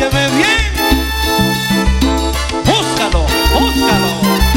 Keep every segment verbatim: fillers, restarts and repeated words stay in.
Óyeme bien. Búscalo, búscalo.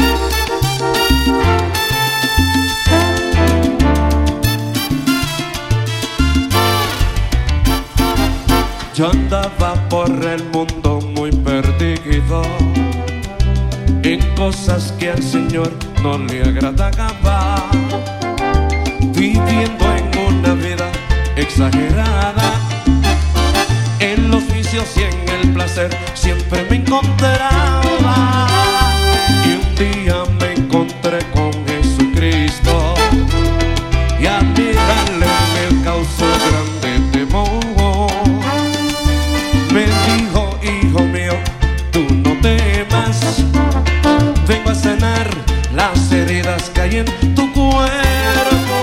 Yo andaba por el mundo muy perdido en cosas que al Señor no le agradaba, viviendo en una vida exagerada, en los vicios y en el placer siempre me encontraba. Y un día me encontré con Jesucristo y al mirarle me causó grande temor. Me dijo, hijo mío, tú no temas, vengo a sanar las heridas que hay en tu cuerpo.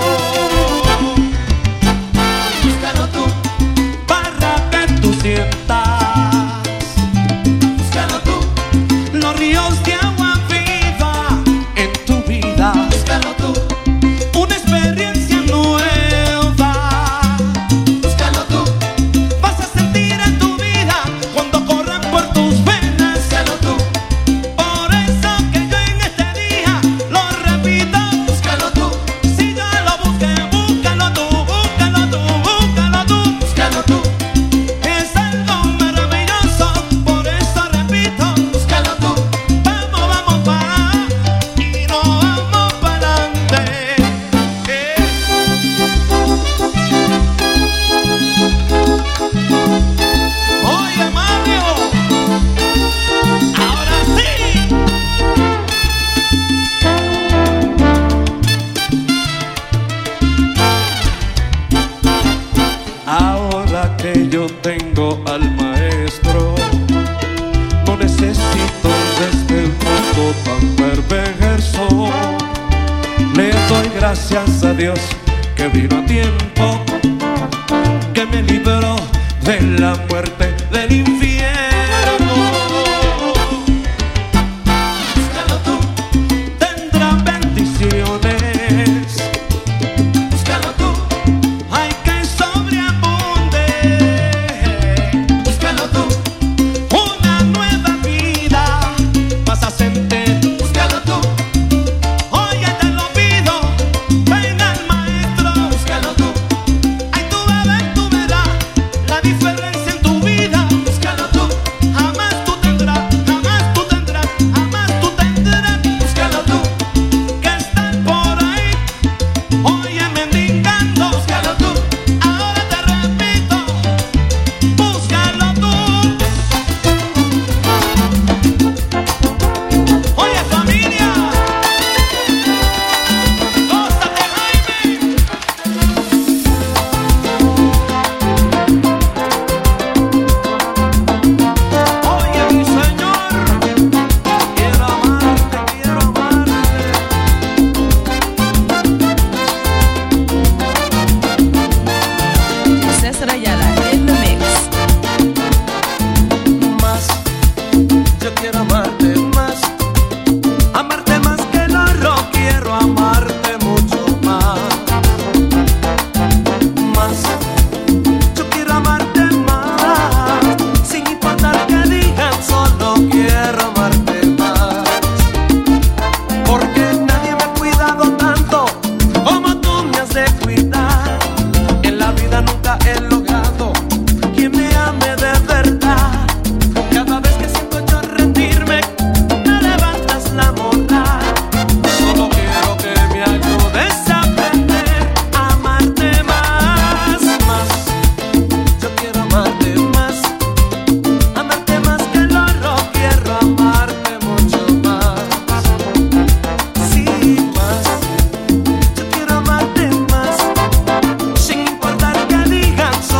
Búscalo tú, para que tú sientas. Búscalo tú, los ríos de agua viva en tu vida. Búscalo tú, una experiencia nueva. Búscalo tú, vas a sentir en tu vida cuando corran por tus venas. Búscalo tú, por eso que yo en este día lo repito. Búscalo tú, si yo lo busqué, búscalo tú, búscalo tú, búscalo tú. Búscalo tú, es algo maravilloso, por eso repito. Búscalo tú, vamos, vamos para y nos vamos para adelante. Eh. Oye, Mario, ahora sí. Ahora que yo tengo al maestro, no necesito de este mundo tan perverso. Le doy gracias a Dios que vino a tiempo, que me libró de la muerte del infierno. Búscalo tú, tendrá bendiciones. Búscalo tú, hay que sobreabunde. Búscalo tú, una nueva vida vas a sentir. Búscalo tú, oye te lo pido, ven al maestro. Búscalo tú, ay tú vas a ver, tú verás la diferencia en tu vida. Búscalo tú, jamás tú tendrás, jamás tú tendrás, jamás tú tendrás. Búscalo tú, que están por ahí, oye mendigando. Búscalo tú, ahora te repito, búscalo tú. Oye familia, gózate Jaime. Oye mi Señor, quiero amarte, quiero amarte. César Ayala in the mix. Más, yo quiero amarte más, amarte más que el oro, quiero amarte mucho más. Más, yo quiero amarte más, sin importar que digan, solo quiero amarte más. Porque nadie me ha cuidado tanto como tú me has de cuidar. En la vida nunca he logrado quien me ame de verdad. Cada vez que siento yo rendirme, me levantas la moral. Solo quiero que me ayudes a aprender a amarte más, más. Yo quiero amarte más, amarte más que el oro, quiero amarte mucho más. Sí, más. Yo quiero amarte más, sin importar que digan,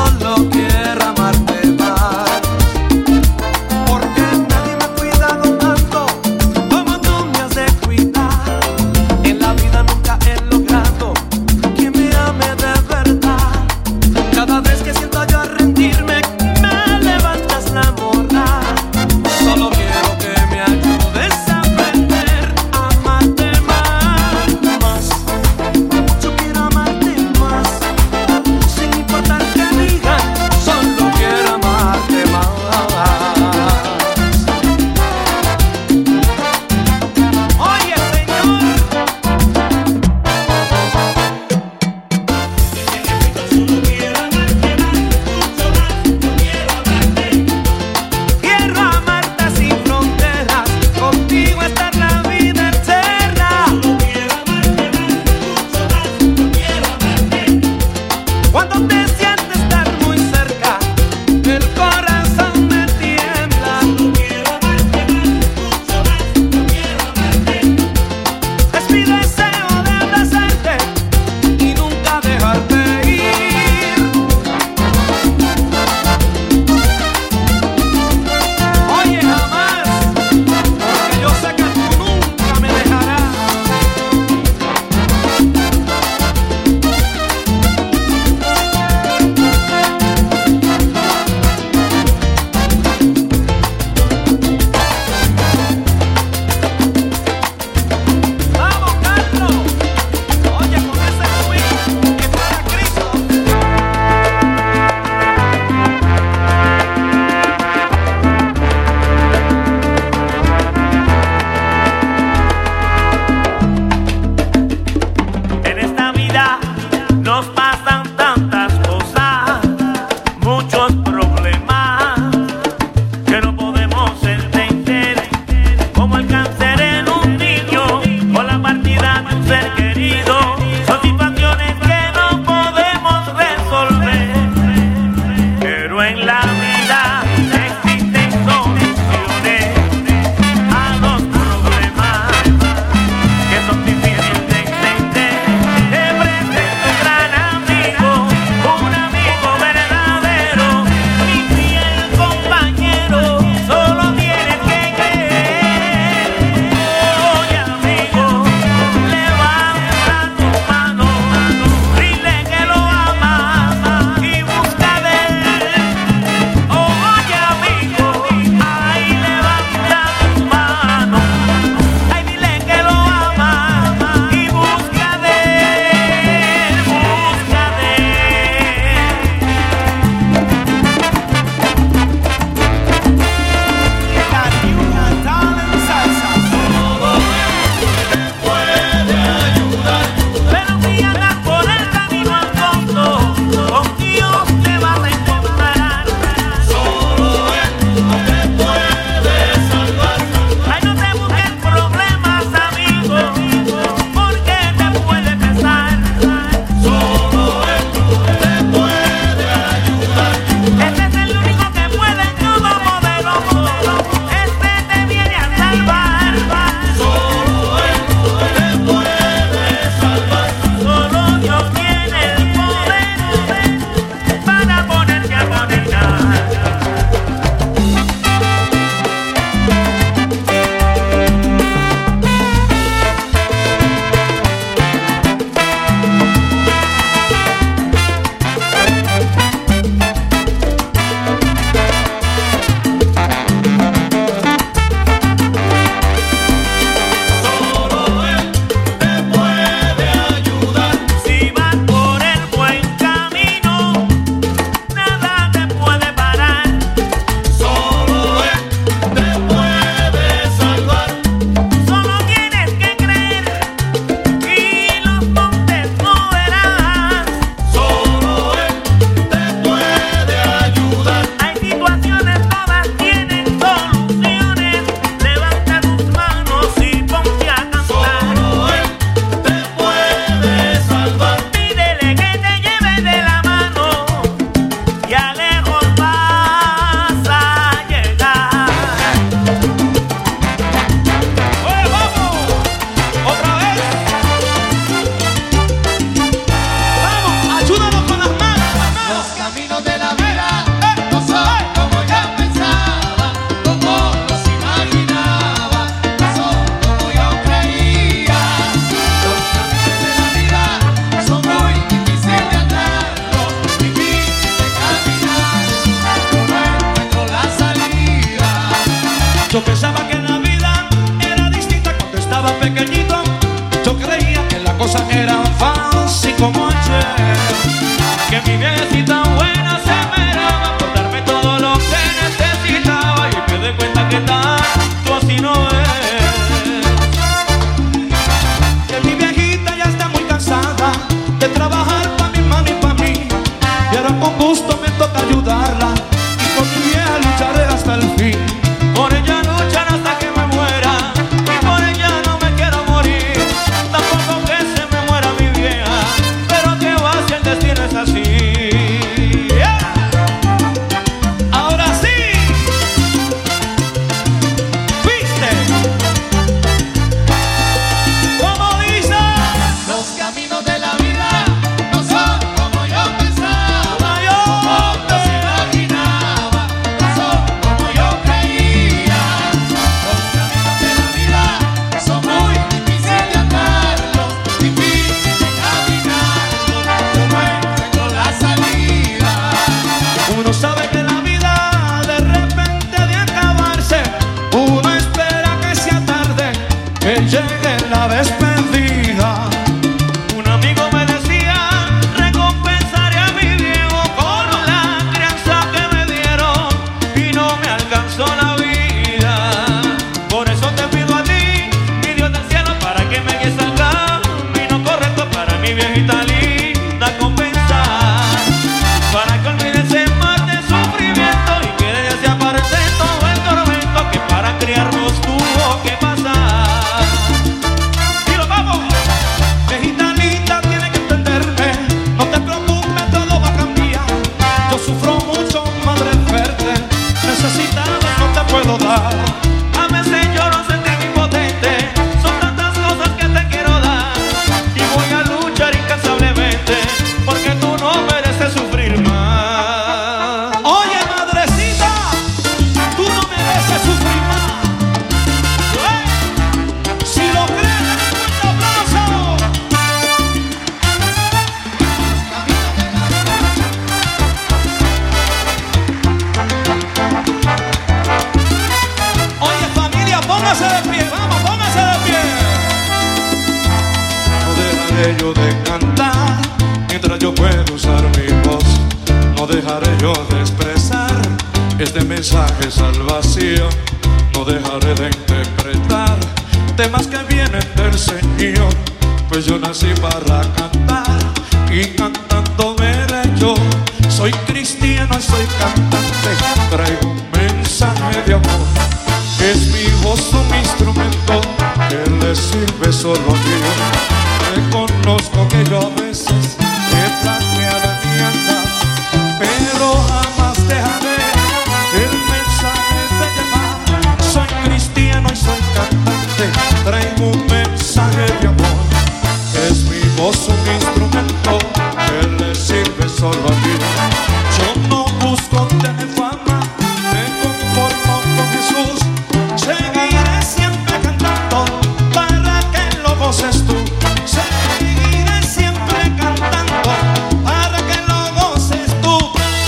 Yo pensaba que la vida era distinta cuando estaba pequeñito. Yo creía que la cosa era fácil como ayer, que mi viejecita buena se esperaba por darme todo lo que necesitaba, y me doy cuenta que tanto así no es. Que mi viejita ya está muy cansada de trabajar pa' mi mano y pa' mí, y ahora con gusto me toca ayudarla, y con mi vieja lucharé hasta el fin. Por ella lucharé hasta que me muera, y por ella no me quiero morir. Tampoco que se me muera mi vieja, pero que va si el destino es así. Yeah. Ahora sí, ¿viste? Como dice, los caminos de la vida no son como yo pensaba, yo como no se imaginaba, no son como yo creía. Los caminos de la vida son muy difíciles de andarlos, difíciles de caminarlos, yo no encuentro la salida. uno sabe que la vida de repente de acabarse, uno espera que sea tarde, que llegue la despedida. Un amigo me decía, recompensaré a mi viejo con la crianza que me dieron, y no me alcanzó la vida. Por eso te pido a ti, mi Dios del cielo, para que me guíes al camino correcto para mi viejita linda compensar, para que olvide ese mar de sufrimiento y que de ella se aparece todo el tormento que para criarnos tuvo que pasar. Y lo vamos, viejita linda, tiene que entenderme, no te preocupes, todo va a cambiar. Yo sufro mucho, madre fuerte, necesitado no te puedo dar. A veces lloro, sentirme impotente, son tantas cosas que te quiero dar, y voy a luchar incansablemente porque tú no mereces sufrir más. Oye, madrecita, tú no mereces sufrir más. ¡Eh! Si lo crees, dale un fuerte aplauso. Oye, familia, póngase de pie, vamos, póngase de pie. No dejaré yo de cantar mientras yo puedo usar mi voz. No dejaré yo de expresar este mensaje de salvación. No dejaré de interpretar temas que vienen del Señor, pues yo nací para cantar y cantando veré yo. Soy cristiano y soy cantante, traigo un mensaje de amor. Es mi voz un instrumento que le sirve solo a Dios. Reconozco que yo a veces he flaqueado en mi andar, pero jamás dejaré el mensaje de llevar. Soy cristiano y soy cantante, traigo un mensaje de amor. Es mi voz un instrumento que le sirve solo a Dios. Yo no busco tener fama, me conformo con Jesús. Seguiré siempre cantando para que lo goces tú. Seguiré siempre cantando para que lo goces tú.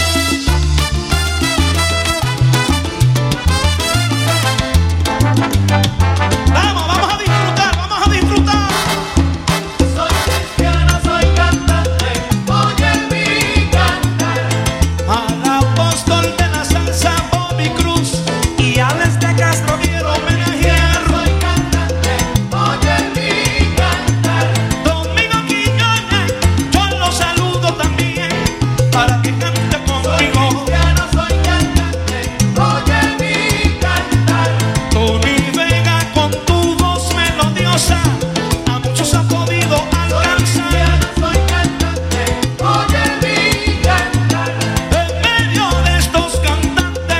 Vamos, vamos a disfrutar, vamos a disfrutar. Soy cristiano, soy cantante, oye mi cantar. Al apóstol de la salsa Bobby Cruz y Alex de Castro quiero homenajear. Soy cantante, oye mi cantar. Domingo Quiñones, yo lo saludo también para que cante conmigo. Cristiano, soy cantante, oye mi cantar. Tony Vega con tu voz melodiosa a muchos ha podido alcanzar. Cristiano, soy cantante, oye mi cantar. En medio de estos cantantes.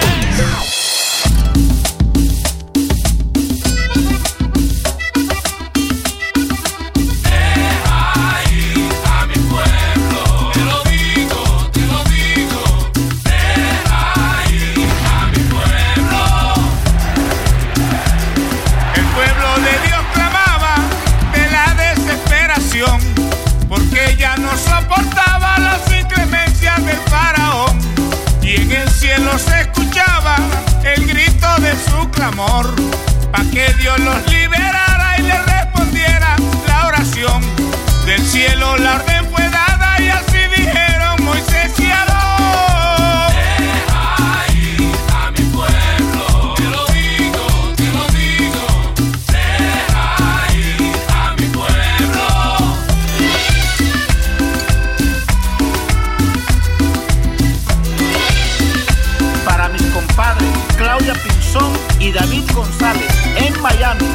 Ahí a mi pueblo, te lo digo, te lo digo. su clamor, pa' que Dios los liberara y le respondiera la oración. Del cielo la orden fue dada y así dijeron Moisés y Aarón. Deja ir a mi pueblo, te lo digo, te lo digo. Deja ir a mi pueblo. Para mis compadres Claudia Pinzón y David González en Miami.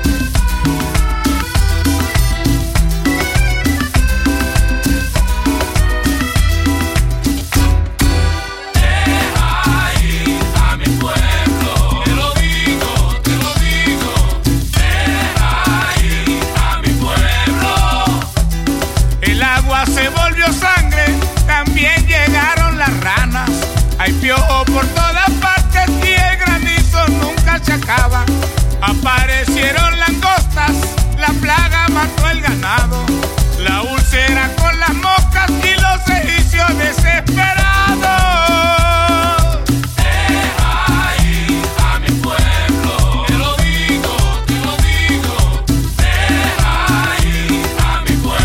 Se volvió sangre, también llegaron las ranas. Hay piojo por todas partes y el granizo nunca se acaba. Aparecieron langostas, la plaga mató el ganado. La úlcera con las moscas y los egipcios desesperados. Deja ir a mi pueblo, te lo digo, te lo digo. Deja ir a mi pueblo.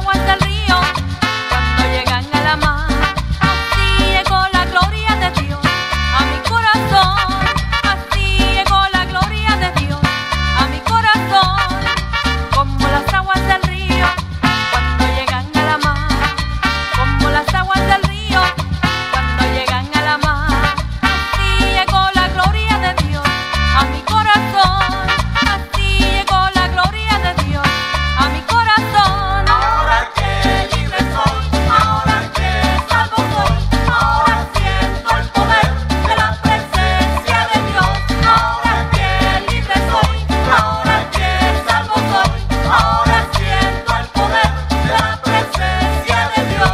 aguas del río cuando llegan a la mar. Así llegó la gloria de Dios a mi corazón. Así llegó la gloria de Dios a mi corazón. Como las aguas del río cuando llegan a la mar. Como las aguas del río cuando llegan a la mar. Así llegó la gloria de Dios a mi corazón. Así llegó la gloria de Dios a mi corazón. Ahora que libre soy, ahora que salvo soy, ahora siento el poder de la presencia de Dios. Ahora que libre soy, ahora que salvo soy, ahora siento el poder de la presencia de Dios.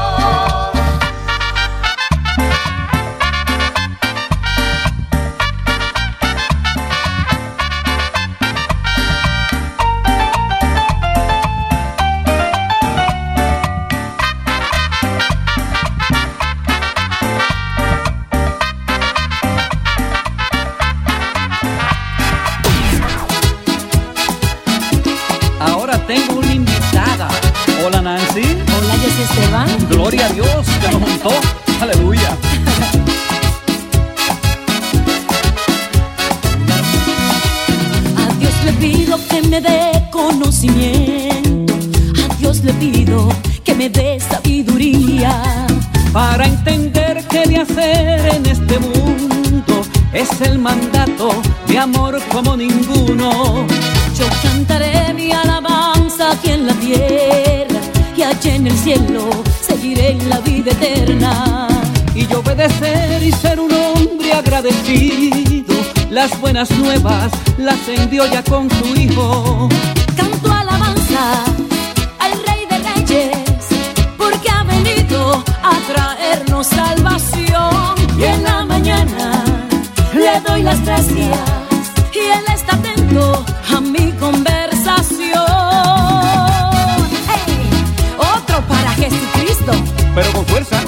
Ahora tengo una invitada. Hola, Nancy. Hola, yo soy Esteban. Gloria a Dios que nos juntó. Aleluya. A Dios le pido que me dé conocimiento. A Dios le pido que me dé sabiduría. Para entender qué de hacer en este mundo es el mandato de amor como ninguno. Yo cantaré mi alabanza aquí en la tierra y allá en el cielo seguiré en la vida eterna. Y yo obedecer y ser un hombre agradecido. Las buenas nuevas las envió ya con tu hijo. Canto alabanza al Rey de Reyes porque ha venido a traernos salvación. Y en la mañana le doy las gracias y Él está atento a mi conversación. ¡Hey! Otro para Jesucristo. Pero con fuerza.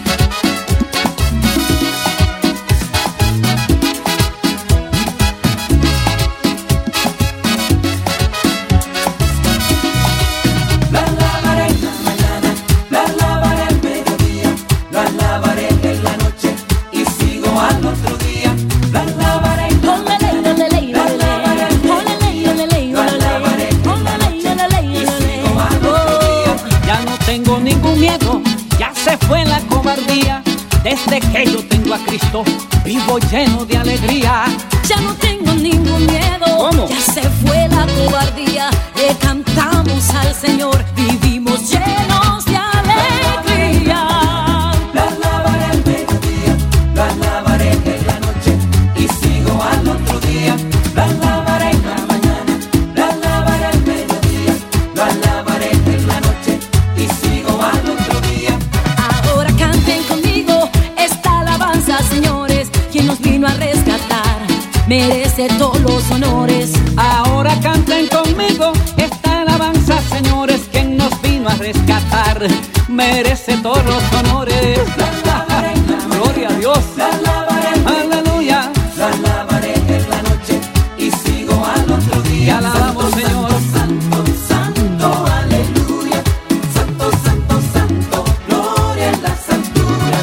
La alabaré en la mañana, la alabaré al mediodía, la alabaré en la noche y sigo al otro día. La alabaré en la mañana, la alabaré al mediodía, la alabaré en la noche y sigo al otro día. Ya no tengo ningún miedo, ya se fue la cobardía. Desde que yo tengo a Cristo, vivo lleno de alegría. Ya no tengo ningún miedo. ¿Cómo? Ya se fue la cobardía. Le cantamos al Señor. Vivimos llenos de alegría. La alabaré al mediodía, la alabaré en la noche y sigo al otro día. La alabaré en la mañana, la alabaré al mediodía, la alabaré en la noche y sigo al otro día. Ahora canten conmigo esta alabanza, señores. Quien nos vino a rescatar merece todos los honores. Ahora canten conmigo esta alabanza, señores. Quien nos vino a rescatar merece todos los honores. Gloria a Dios. La alabaré al mediodía, Aleluya. la alabaré en la noche y sigo al otro Te día. alabamos, Señor. Santo, santo, aleluya. Santo, santo, santo, gloria en las alturas.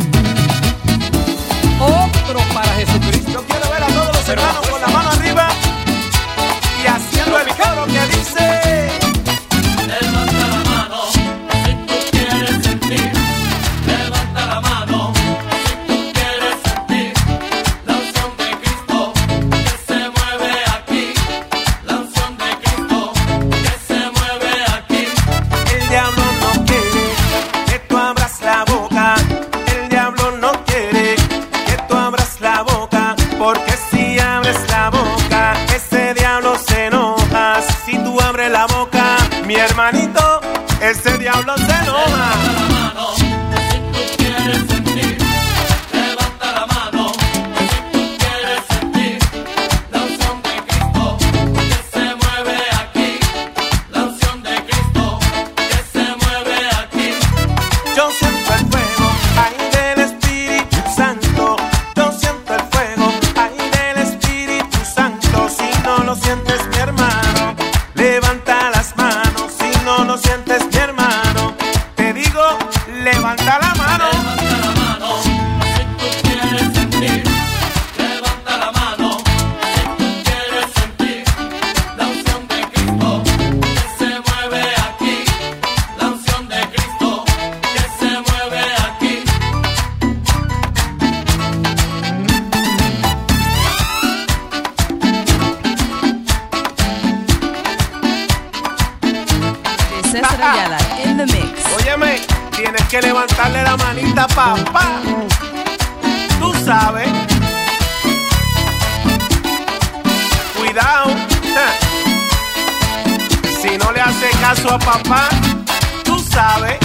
Otro para Jesucristo. Yo quiero ver a todos los hermanos con la mano arriba y haciendo el coro que dice: Levanta la mano si tú quieres sentir. Levanta la mano si tú quieres sentir la unción de Cristo que se mueve aquí. La unción de Cristo que se mueve aquí. el diablo no quiere que tú abras la boca. El diablo no quiere que tú abras la boca, porque si abres la boca, ese diablo se enoja. Si tú abres la boca, mi hermanito, ese diablo se enoja. Levanta la mano si tú quieres sentir. Levanta la mano si tú quieres sentir la unción de Cristo que se mueve aquí. La unción de Cristo que se mueve aquí. Yo siento el fuego, ahí del Espíritu Santo. Yo siento el fuego, ahí del Espíritu Santo. Si no lo sientes, mi hermano, levanta las manos. Si no lo sientes, mi hermano, levanta la mano. Levanta la mano si tú quieres sentir. Levanta la mano si tú quieres sentir la unción de Cristo que se mueve aquí. La unción de Cristo que se mueve aquí. César Ayala in the mix. Óyeme, tienes que levantarle la manita, papá. Tú sabes. Cuidado. eh. Si no le hace caso a papá, tú sabes.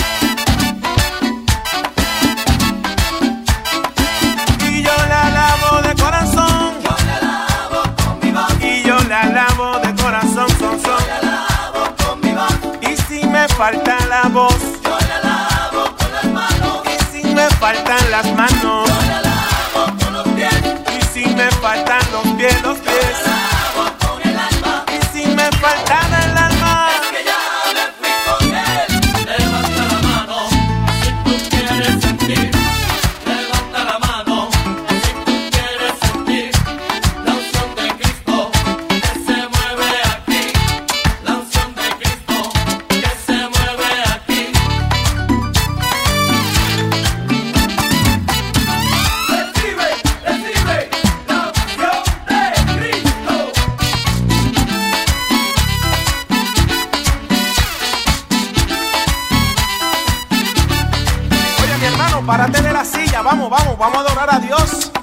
Y yo la lavo de corazón. Yo la lavo con mi voz. Y yo la lavo de corazón, son, son. La lavo con mi voz. Y si me falta la voz, Yo la lavo con las manos. y si me faltan las manos, Yo la lavo con los pies. y si me faltan los pies, los pies, Lavo con el alma. y si me faltan el alma, Que ya me fui con él. Levanta la mano si tú quieres sentir. Levanta la mano si tú quieres sentir la unción de Cristo que se mueve aquí. La unción de Cristo que se mueve aquí. Recibe, recibe la unción de Cristo. oye mi hermano, párate de la silla, vamos, vamos, vamos a adorar a Dios.